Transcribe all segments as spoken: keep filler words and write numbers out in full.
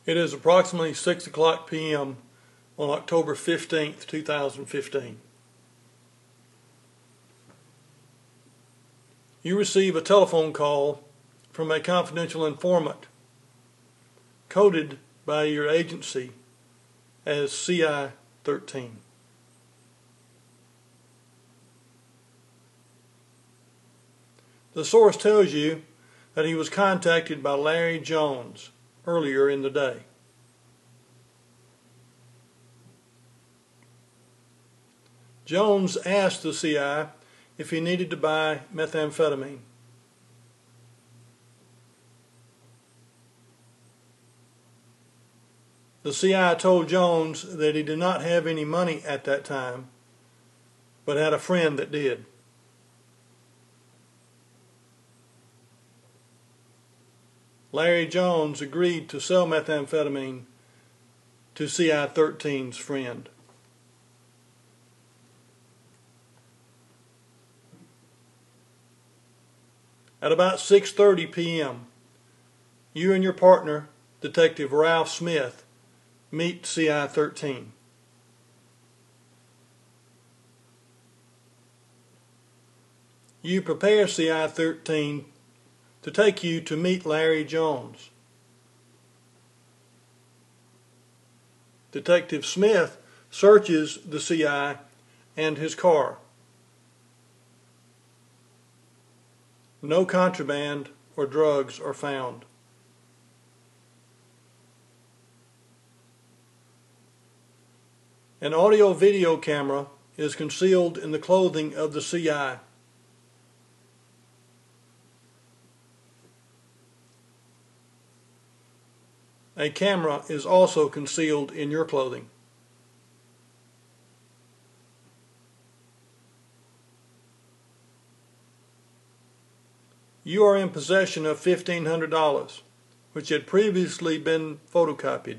It is approximately six o'clock p m on October fifteenth, two thousand fifteen. You receive a telephone call from a confidential informant coded by your agency as C I thirteen. The source tells you that he was contacted by Larry Jones earlier in the day. Jones asked the C I if he needed to buy methamphetamine. The C I told Jones that he did not have any money at that time, but had a friend that did. Larry Jones agreed to sell methamphetamine to C I thirteen's friend. At about six thirty p m, you and your partner, Detective Ralph Smith, meet C I thirteen. You prepare C I thirteen to take you to meet Larry Jones. Detective Smith searches the C I and his car. No contraband or drugs are found. An audio-video camera is concealed in the clothing of the C I. A camera is also concealed in your clothing. You are in possession of fifteen hundred dollars, which had previously been photocopied.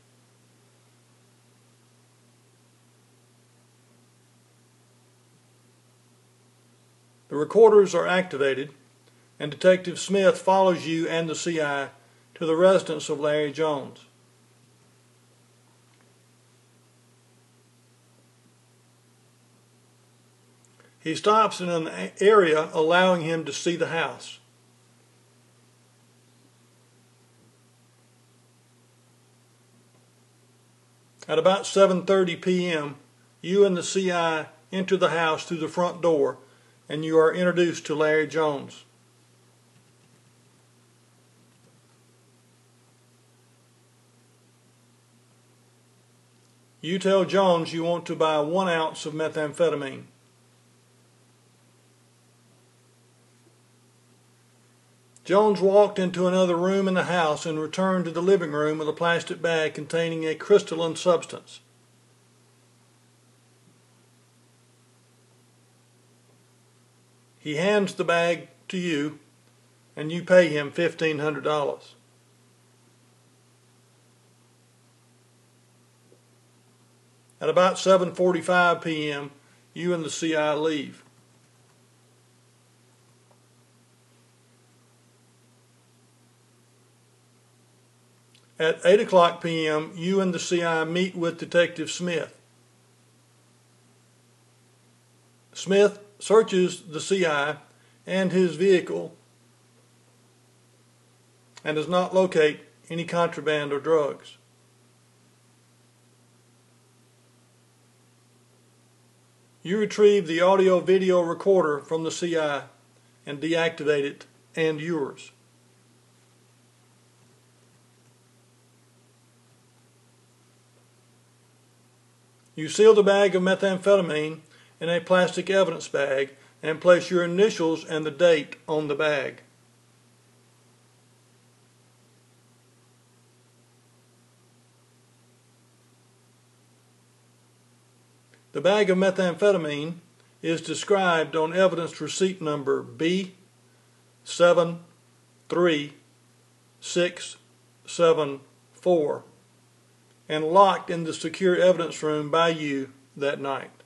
The recorders are activated, and Detective Smith follows you and the C I to the residence of Larry Jones. He stops in an area allowing him to see the house. At about seven thirty p m, you and the C I enter the house through the front door, and you are introduced to Larry Jones. You tell Jones you want to buy one ounce of methamphetamine. Jones walked into another room in the house and returned to the living room with a plastic bag containing a crystalline substance. He hands the bag to you, and you pay him fifteen hundred dollars. At about seven forty-five p m, you and the C I leave. At eight o'clock p m, you and the C I meet with Detective Smith. Smith searches the C I and his vehicle and does not locate any contraband or drugs. You retrieve the audio-video recorder from the C I and deactivate it and yours. You seal the bag of methamphetamine in a plastic evidence bag and place your initials and the date on the bag. The bag of methamphetamine is described on evidence receipt number B seven three six seven four and locked in the secure evidence room by you that night.